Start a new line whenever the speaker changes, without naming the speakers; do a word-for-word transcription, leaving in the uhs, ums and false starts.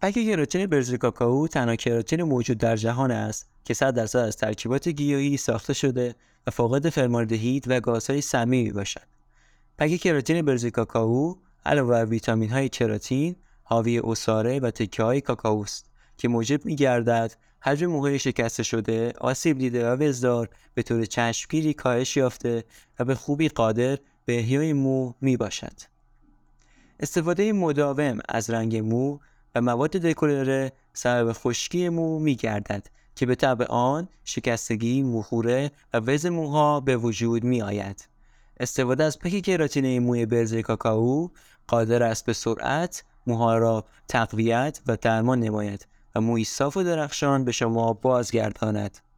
پک کراتین برزیل کاکائو تنها کراتین موجود در جهان است که صد درصد از ترکیبات گیاهی ساخته شده و فاقد فرماندهید و گازهای سمی میباشد. پک کراتین برزیل کاکائو علاوه بر ویتامین های کراتین حاوی عصاره و تکه های کاکائو است که موجب می‌گردد حجم موهای شکسته شده، آسیب دیده و وزدار به طور چشمگیری کاهش یافته و به خوبی قادر به احیای مو میباشد. استفاده مداوم از رنگ مو و مواد دکولره سبب خشکی مو می‌گردد که به تبع آن شکستگی، موخوره و وز موها به وجود می‌آید. استفاده از پک کراتین موی برزیل کاکائو قادر است به سرعت موها را تقویت و درمان نماید و موی صاف و درخشان به شما بازگرداند.